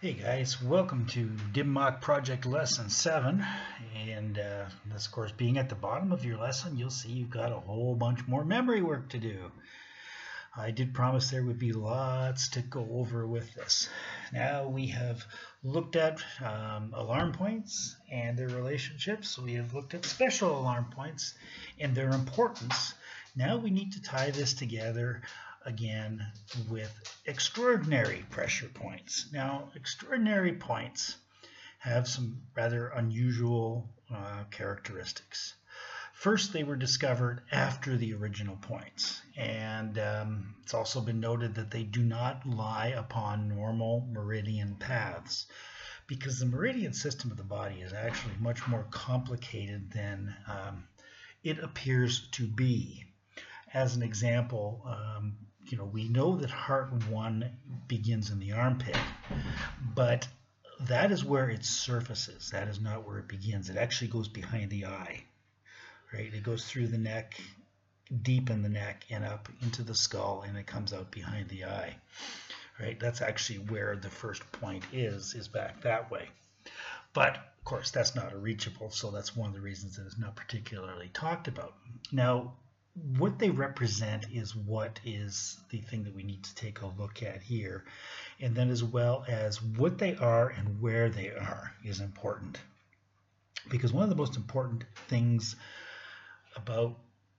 Hey guys, welcome to DimMock Project Lesson 7, and this of course being at the bottom of your lesson, you'll see you've got a whole bunch more memory work to do. I did promise there would be lots to go over with this. Now we have looked at alarm points and their relationships. We have looked at special alarm points and their importance. Now we need to tie this together again with extraordinary pressure points. Now, extraordinary points have some rather unusual characteristics. First, they were discovered after the original points, and it's also been noted that they do not lie upon normal meridian paths, because the meridian system of the body is actually much more complicated than it appears to be. As an example, we know that heart 1 begins in the armpit, but that is where it surfaces. That is not where it begins. It actually goes behind the eye, right? It goes through the neck, deep in the neck, and up into the skull, and it comes out behind the eye, right? That's actually where the first point is back that way. But, of course, that's not a reachable, so that's one of the reasons that it's not particularly talked about. Now, what they represent is what is the thing that we need to take a look at here, and then as well as what they are and where they are is important, because one of the most important things about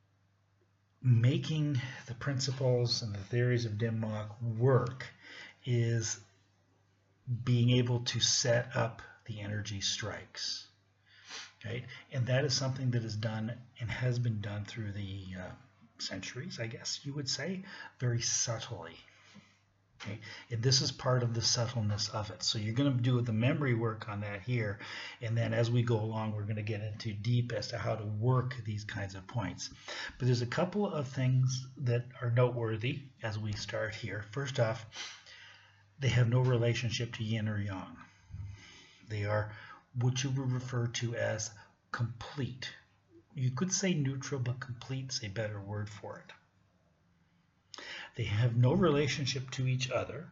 making the principles and the theories of DimMock work is being able to set up the energy strikes. Right? And that is something that is done and has been done through the centuries, I guess you would say, very subtly. Okay? And this is part of the subtleness of it. So you're going to do the memory work on that here, and then as we go along, we're going to get into deep as to how to work these kinds of points. But there's a couple of things that are noteworthy as we start here. First off, they have no relationship to yin or yang. They are what you would refer to as complete. You could say neutral, but complete is a better word for it. They have no relationship to each other,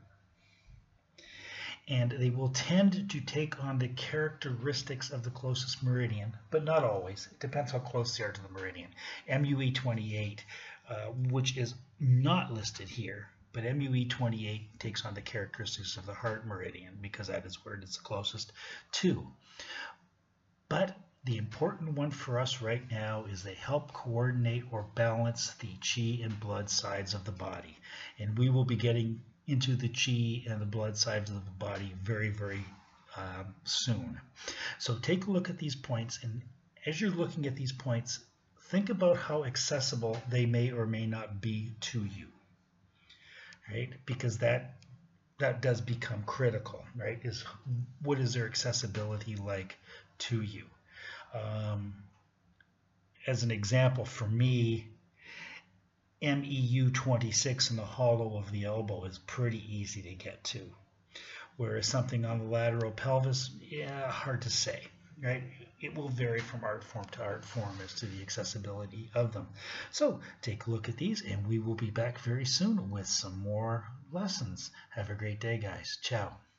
and they will tend to take on the characteristics of the closest meridian, but not always. It depends how close they are to the meridian. MUE 28, which is not listed here, but MUE 28 takes on the characteristics of the heart meridian because that is where it's closest to. But the important one for us right now is they help coordinate or balance the chi and blood sides of the body. And we will be getting into the chi and the blood sides of the body very, very soon. So take a look at these points, and as you're looking at these points, think about how accessible they may or may not be to you. Right? Because that does become critical, right? Is what is their accessibility like to you? As an example, for me, MEU 26 in the hollow of the elbow is pretty easy to get to, whereas something on the lateral pelvis, yeah, hard to say, right? It will vary from art form to art form as to the accessibility of them. So take a look at these, and we will be back very soon with some more lessons. Have a great day, guys. Ciao.